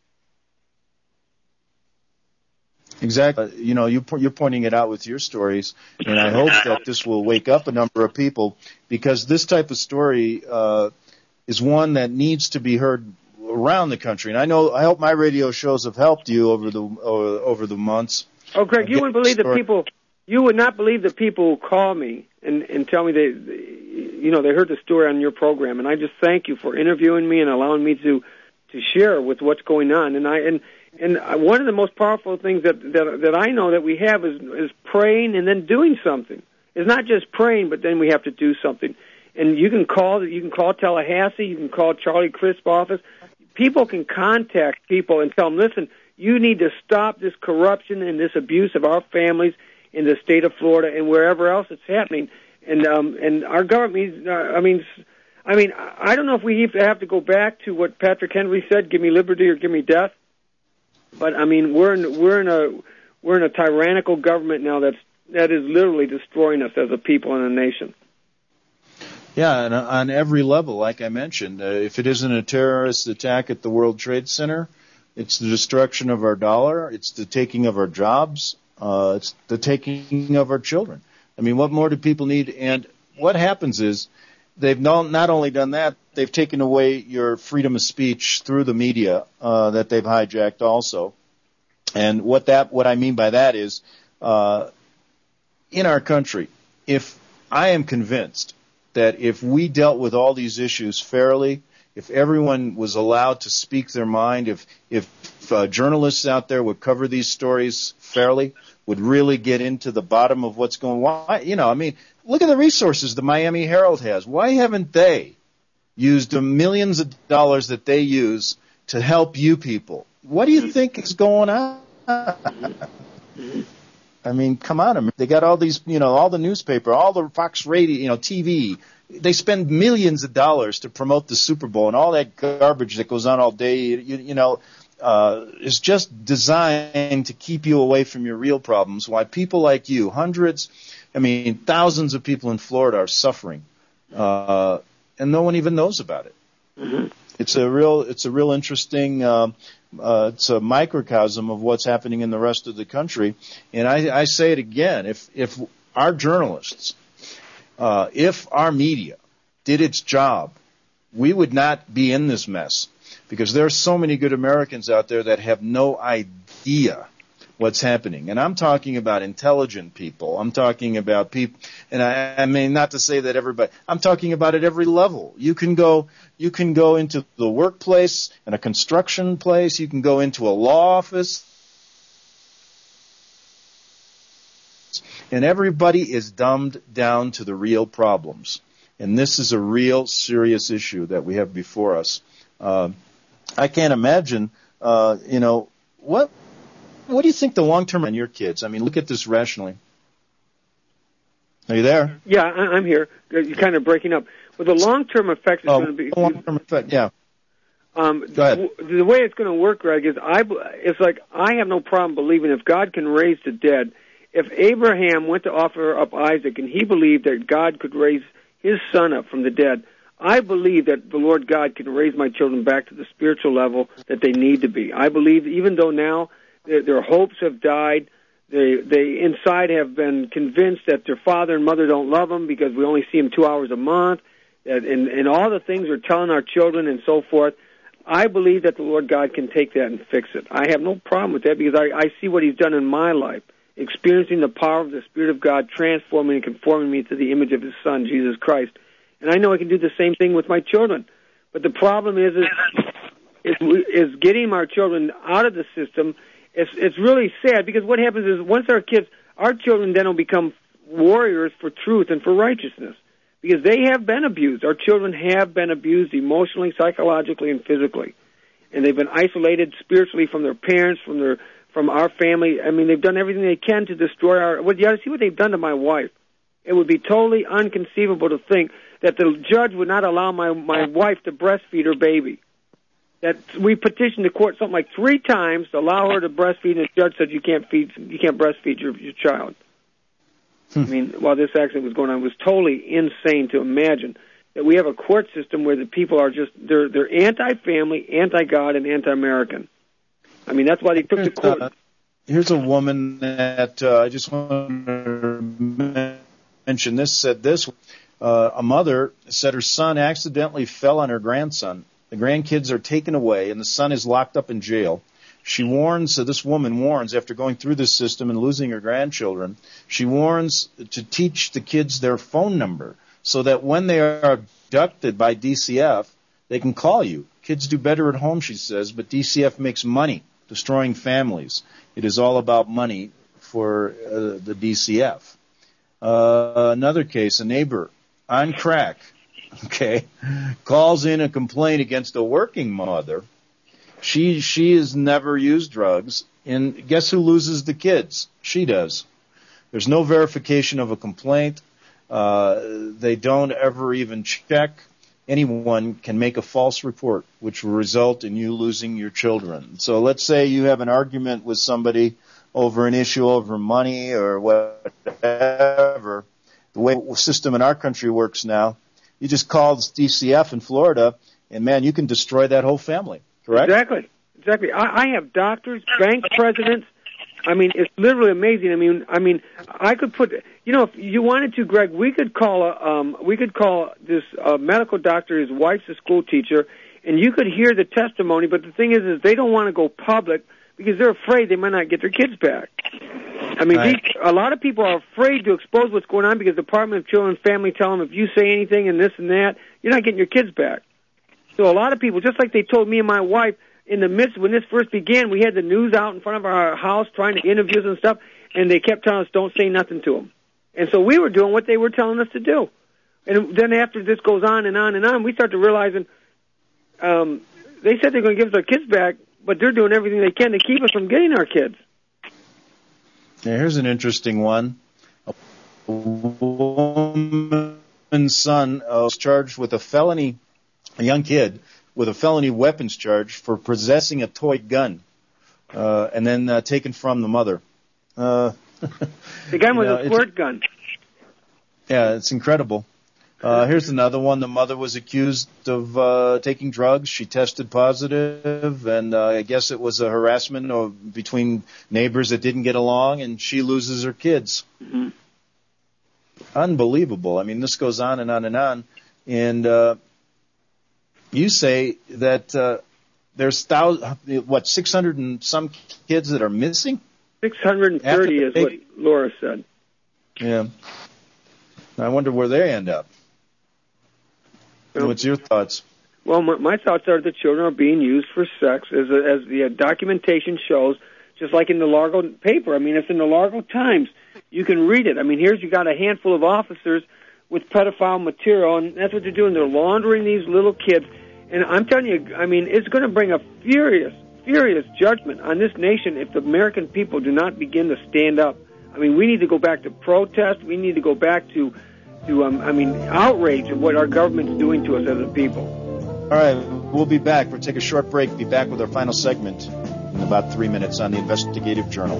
Exactly. You're pointing it out with your stories, and I hope that this will wake up a number of people because this type of story is one that needs to be heard around the country. And I hope my radio shows have helped you over the months. Oh, Greg, you wouldn't believe the people. You would not believe the people who call me and tell me they heard the story on your program, and I just thank you for interviewing me and allowing me to share with what's going on. And one of the most powerful things that I know that we have is praying and then doing something. It's not just praying, but then we have to do something. And you can call Tallahassee, you can call Charlie Crisp's office. People can contact people and tell them, listen, you need to stop this corruption and this abuse of our families in the state of Florida and wherever else it's happening. And our government, I don't know if we have to go back to what Patrick Henry said, give me liberty or give me death. But I mean, we're in a tyrannical government now that is literally destroying us as a people and a nation. Yeah, and on every level, like I mentioned, if it isn't a terrorist attack at the World Trade Center, it's the destruction of our dollar, it's the taking of our jobs, it's the taking of our children. I mean, what more do people need? And what happens is they've not only done that, they've taken away your freedom of speech through the media that they've hijacked also. And what I mean by that is, in our country, if I am convinced that if we dealt with all these issues fairly, if everyone was allowed to speak their mind, if journalists out there would cover these stories fairly, would really get into the bottom of what's going on. Look at the resources the Miami Herald has. Why haven't they used the millions of dollars that they use to help you people? What do you think is going on? I mean, come on. They got all these, all the newspaper, all the Fox radio, TV. They spend millions of dollars to promote the Super Bowl, and all that garbage that goes on all day, is just designed to keep you away from your real problems. Why people like you, thousands of people in Florida are suffering, and no one even knows about it. Mm-hmm. It's a real interesting. It's a microcosm of what's happening in the rest of the country. And I say it again: if our journalists, if our media did its job, we would not be in this mess, because there are so many good Americans out there that have no idea what's happening. And I'm talking about intelligent people. I'm talking about people, and I mean, not to say that everybody, I'm talking about at every level. You can go into the workplace and a construction place. You can go into a law office. And everybody is dumbed down to the real problems. And this is a real serious issue that we have before us. I can't imagine, what do you think the long-term on your kids? I mean, look at this rationally. Are you there? Yeah, I'm here. You're kind of breaking up. Well, the long-term effect is going to be... long-term effect, yeah. Go ahead. The way it's going to work, Greg, is it's like I have no problem believing if God can raise the dead. If Abraham went to offer up Isaac and he believed that God could raise his son up from the dead, I believe that the Lord God can raise my children back to the spiritual level that they need to be. I believe even though now their hopes have died, they inside have been convinced that their father and mother don't love them because we only see them 2 hours a month, and all the things we're telling our children and so forth. I believe that the Lord God can take that and fix it. I have no problem with that because I see what He's done in my life, experiencing the power of the Spirit of God transforming and conforming me to the image of His Son, Jesus Christ. And I know I can do the same thing with my children. But the problem is getting our children out of the system. It's really sad because what happens is once our children then will become warriors for truth and for righteousness because they have been abused. Our children have been abused emotionally, psychologically, and physically. And they've been isolated spiritually from their parents, from our family. I mean, they've done everything they can to destroy you ought to see what they've done to my wife. It would be totally inconceivable to think that the judge would not allow my wife to breastfeed her baby. That we petitioned the court something like 3 times to allow her to breastfeed, and the judge said you can't breastfeed your child. I mean, while this accident was going on, it was totally insane to imagine that we have a court system where the people are just they're anti-family, anti-God, and anti-American. I mean, that's why they took the court. Here's a woman that I just want to mention this. Said this: a mother said her son accidentally fell on her grandson. The grandkids are taken away, and the son is locked up in jail. This woman warns, after going through this system and losing her grandchildren, she warns to teach the kids their phone number so that when they are abducted by DCF, they can call you. Kids do better at home, she says, but DCF makes money destroying families. It is all about money for the DCF. Another case, a neighbor on crack, calls in a complaint against a working mother. She has never used drugs, and guess who loses the kids? She does. There's no verification of a complaint. They don't ever even check. Anyone can make a false report, which will result in you losing your children. So let's say you have an argument with somebody over an issue over money or whatever. The way the system in our country works now, you just call DCF in Florida, and, man, you can destroy that whole family, correct? Exactly. I have doctors, bank presidents. I mean, it's literally amazing. I mean, I could put, if you wanted to, Greg, we could call this medical doctor, his wife's a school teacher, and you could hear the testimony, but the thing is they don't want to go public because they're afraid they might not get their kids back. I mean, a lot of people are afraid to expose what's going on because the Department of Children and Family tell them if you say anything and this and that, you're not getting your kids back. So a lot of people, just like they told me and my wife, in the midst, when this first began, we had the news out in front of our house trying to interview us and stuff, and they kept telling us, don't say nothing to them. And so we were doing what they were telling us to do. And then after this goes on and on and on, we start to realizing they said they're going to give us our kids back, but they're doing everything they can to keep us from getting our kids. Now, here's an interesting one. A woman's son was charged with a young kid, with a felony weapons charge for possessing a toy gun, and then taken from the mother. The gun was a squirt gun. Yeah, it's incredible. Here's another one. The mother was accused of taking drugs. She tested positive, and I guess it was a harassment or between neighbors that didn't get along, and she loses her kids. Mm-hmm. Unbelievable. I mean, this goes on and on and on. And you say that there's 600 and some kids that are missing? 630 is what Laura said. Yeah. I wonder where they end up. What's your thoughts? Well, my thoughts are that children are being used for sex, as the documentation shows, just like in the Largo paper. I mean, it's in the Largo Times. You can read it. I mean, you got a handful of officers with pedophile material, and that's what they're doing. They're laundering these little kids. And I'm telling you, I mean, it's going to bring a furious judgment on this nation if the American people do not begin to stand up. I mean, we need to go back to protest. We need to go back to outrage of what our government's doing to us as a people. All right, we'll be back. We'll take a short break, be back with our final segment in about 3 minutes on the Investigative Journal.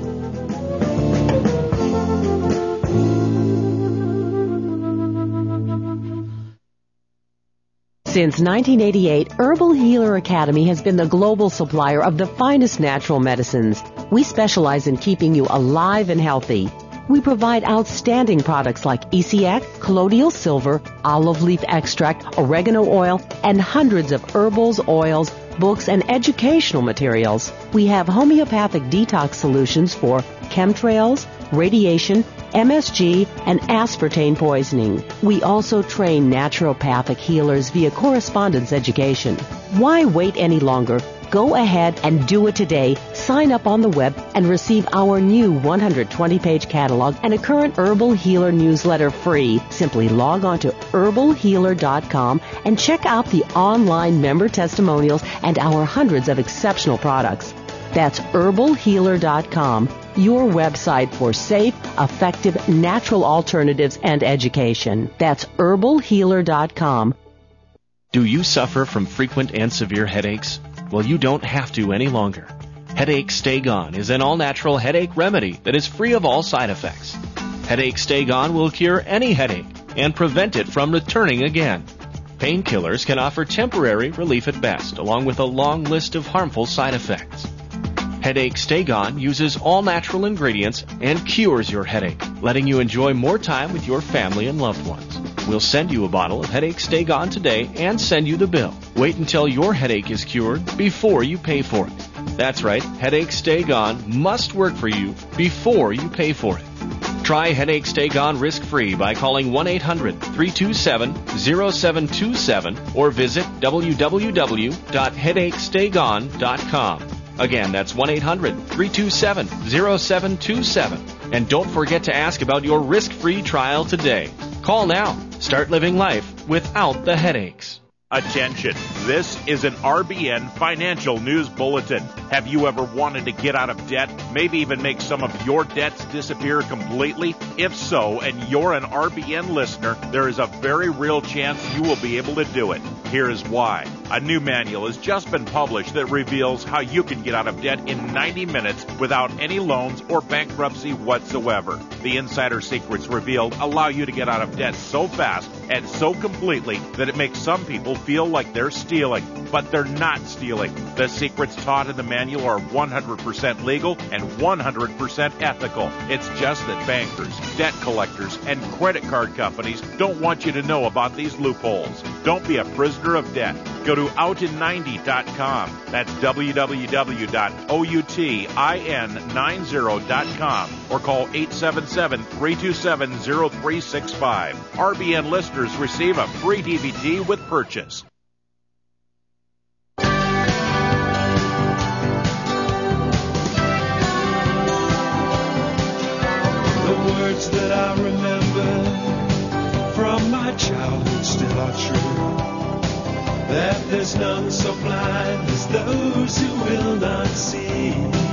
Since 1988, Herbal Healer Academy has been the global supplier of the finest natural medicines. We specialize in keeping you alive and healthy. We provide outstanding products like ECX, colloidal silver, olive leaf extract, oregano oil, and hundreds of herbals, oils, books, and educational materials. We have homeopathic detox solutions for chemtrails, radiation, MSG, and aspartame poisoning. We also train naturopathic healers via correspondence education. Why wait any longer? Go ahead and do it today. Sign up on the web and receive our new 120-page catalog and a current Herbal Healer newsletter free. Simply log on to herbalhealer.com and check out the online member testimonials and our hundreds of exceptional products. That's herbalhealer.com, your website for safe, effective, natural alternatives and education. That's herbalhealer.com. Do you suffer from frequent and severe headaches? Well, you don't have to any longer. Headache Stay Gone is an all-natural headache remedy that is free of all side effects. Headache Stay Gone will cure any headache and prevent it from returning again. Painkillers can offer temporary relief at best, along with a long list of harmful side effects. Headache Stay Gone uses all-natural ingredients and cures your headache, letting you enjoy more time with your family and loved ones. We'll send you a bottle of Headache Stay Gone today and send you the bill. Wait until your headache is cured before you pay for it. That's right, Headache Stay Gone must work for you before you pay for it. Try Headache Stay Gone risk-free by calling 1-800-327-0727 or visit www.headachestaygone.com. Again, that's 1-800-327-0727. And don't forget to ask about your risk-free trial today. Call now. Start living life without the headaches. Attention, this is an RBN financial news bulletin. Have you ever wanted to get out of debt, maybe even make some of your debts disappear completely? If so, and you're an RBN listener, there is a very real chance you will be able to do it. Here is why. A new manual has just been published that reveals how you can get out of debt in 90 minutes without any loans or bankruptcy whatsoever. The insider secrets revealed allow you to get out of debt so fast and so completely that it makes some people feel like they're stealing, but they're not stealing. The secrets taught in the manual are 100% legal and 100% ethical. It's just that bankers, debt collectors, and credit card companies don't want you to know about these loopholes. Don't be a prisoner of debt. Go to outin90.com. That's www.outin90.com or call 877-327-0365. RBN listeners receive a free DVD with purchase. The words that I remember from my childhood still are true. That there's none so blind as those who will not see.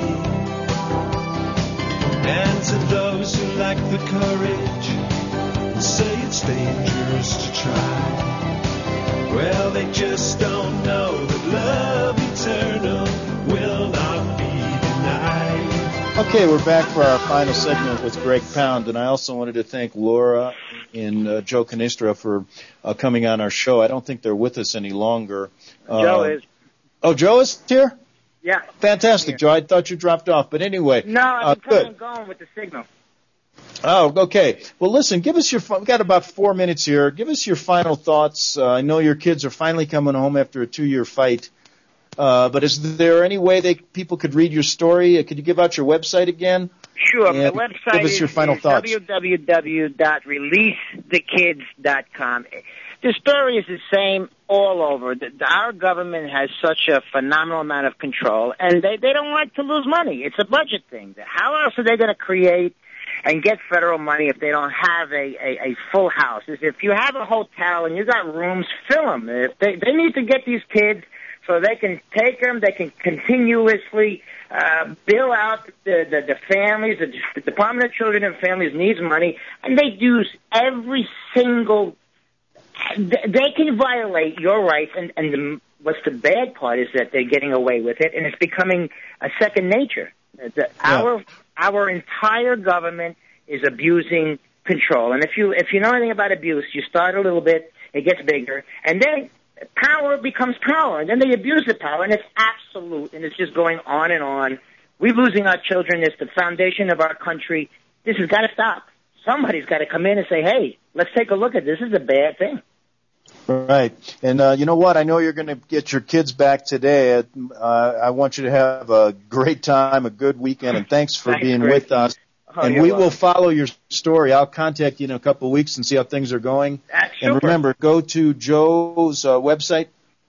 And to those who lack the courage and say it's dangerous to try, well, they just don't know that love eternal will not be denied. Okay, we're back for our final segment with Greg Pound, and I also wanted to thank Laura and Joe Canestra for coming on our show. I don't think they're with us any longer. Joe is. Oh, Joe is here? Yeah. Fantastic, Joe. I thought you dropped off, but anyway. No, I've been coming going with the signal. Oh, okay. Well, listen, give us we've got about 4 minutes here. Give us your final thoughts. I know your kids are finally coming home after a 2-year fight. But is there any way people could read your story? Could you give out your website again? Sure. The website give us your final thoughts. www.releasethekids.com. The story is the same all over. Our government has such a phenomenal amount of control, and they don't like to lose money. It's a budget thing. How else are they going to create and get federal money if they don't have a full house? If you have a hotel and you got rooms, fill them. They need to get these kids so they can take them, they can continuously bill out the families. The Department of Children and Families needs money, and they use every single. They can violate your rights, and what's the bad part is that they're getting away with it, and it's becoming a second nature. Our entire government is abusing control, and if you know anything about abuse, you start a little bit, it gets bigger, and then power becomes power, and then they abuse the power, and it's absolute, and it's just going on and on. We're losing our children. It's the foundation of our country. This has got to stop. Somebody's got to come in and say, hey, let's take a look at this. This is a bad thing. Right. And you know what? I know you're going to get your kids back today. I want you to have a great time, a good weekend, and thanks for being with us. Oh, and we will follow your story. I'll contact you in a couple of weeks and see how things are going. And remember, go to Joe's website,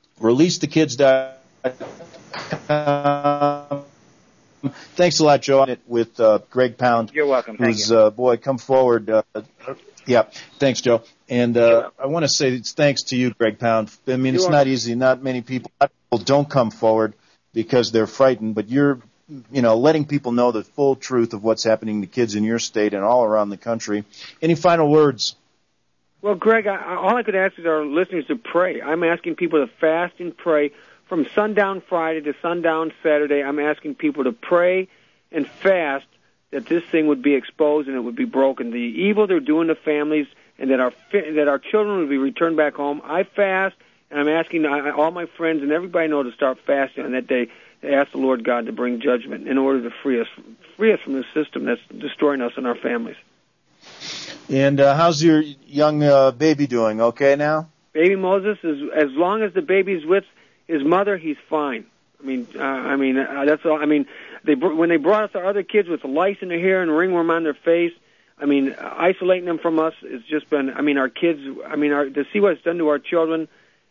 releasethekids.com. Thanks a lot, Joe, with Greg Pound. You're welcome. Thank you. Boy, come forward. Yeah, thanks, Joe. And I want to say it's thanks to you, Greg Pound. I mean, it's not easy. Not many people don't come forward because they're frightened, but you're letting people know the full truth of what's happening to kids in your state and all around the country. Any final words? Well, Greg, all I could ask is our listeners to pray. I'm asking people to fast and pray from sundown Friday to sundown Saturday. I'm asking people to pray and fast that this thing would be exposed and it would be broken. The evil they're doing to families, and that our children would be returned back home. I fast, and I'm asking all my friends and everybody I know to start fasting on that day. To ask the Lord God to bring judgment in order to free us from the system that's destroying us and our families. And how's your young baby doing? Okay now? Baby Moses is, as long as the baby's with his mother, he's fine. That's all. I mean, when they brought us our other kids with lice in their hair and ringworm on their face, isolating them from us has just been. Our kids. To see what it's done to our children.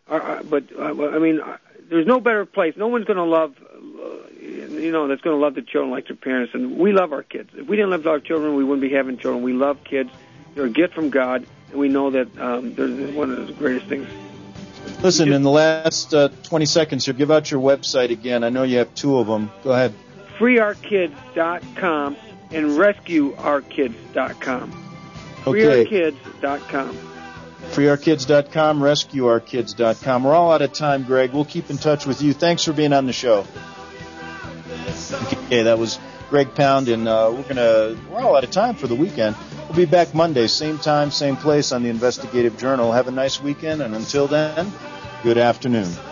There's no better place. No one's going to love, that's going to love the children like their parents. And we love our kids. If we didn't love our children, we wouldn't be having children. We love kids. They're a gift from God, and we know that they're one of the greatest things. Listen, in the last 20 seconds here, give out your website again. I know you have two of them. Go ahead. FreeOurKids.com and RescueOurKids.com. Okay. FreeOurKids.com. FreeOurKids.com, RescueOurKids.com. We're all out of time, Greg. We'll keep in touch with you. Thanks for being on the show. Okay, that was Greg Pound, and we're all out of time for the weekend. We'll be back Monday, same time, same place on the Investigative Journal. Have a nice weekend, and until then, good afternoon.